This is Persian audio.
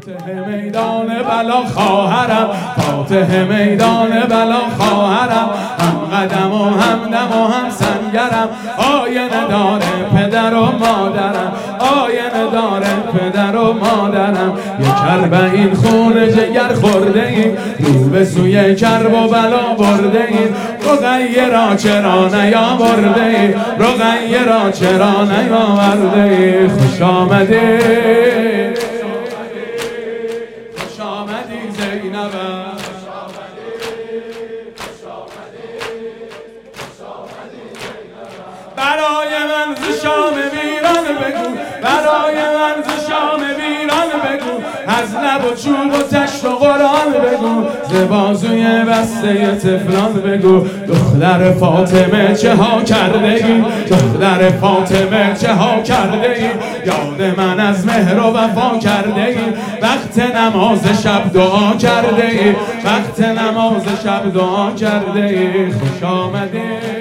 فاتح میدان بلا خواهرم، فاتح میدان بلا خواهرم، هم قدم و هم دم و هم سنگرم، آینه داره پدر و مادرم، آینه داره پدر و مادرم. یک اربعین خون جگر خورده ایم، رو به سوی کرب و بلا برده ایم، رقیه را چرا نیاورده ایم، رقیه را چرا نیاورده ایم. خوش آمدی خوش آمدی زینبم، برای من ز شام ویران بگو، برای من ز شام ویران بگو، از لب و چوب و تشت و قرآن بگو، ز بازوی بسته طفلان بگو. دختر فاطمه چه ها کرده ای، دختر فاطمه چه ها کرده ای، یاد من از مهر و وفا کرده ای، وقت نماز شب دعا کرده ای، وقت نماز شب دعا کرده ای. خوش آمدی